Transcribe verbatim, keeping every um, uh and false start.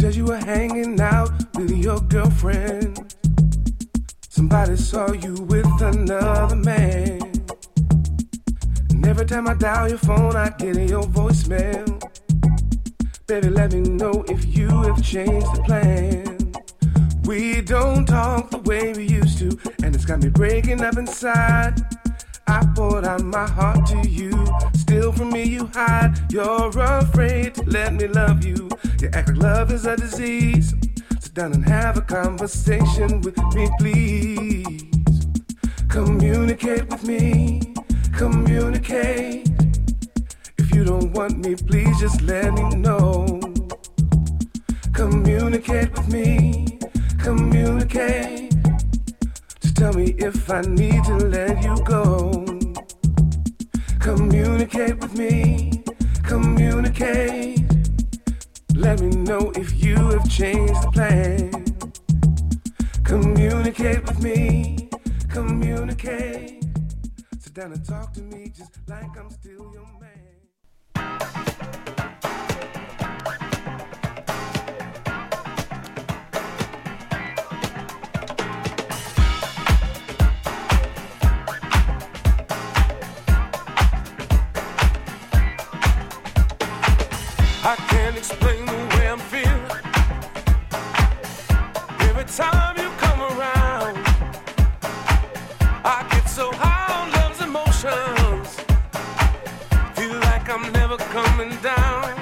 because you were hanging out with your girlfriend. Somebody saw you with another man. And every time I dial your phone, I get your voicemail. Baby, let me know if you have changed the plan. We don't talk the way we used to, and it's got me breaking up inside. I poured out my heart to you, still from me you hide. You're afraid to let me love you. You act like love is a disease. Sit down and have a conversation with me, please. Communicate with me, communicate. If you don't want me, please just let me know. Communicate with me, communicate. Just tell me if I need to let you go. Communicate with me, communicate. Let me know if you have changed the plan. Communicate with me, communicate. Sit down and talk to me just like I'm still your man. I can't explain the way I'm feeling. Every time you come around, I get so high on love's emotions. Feel like I'm never coming down.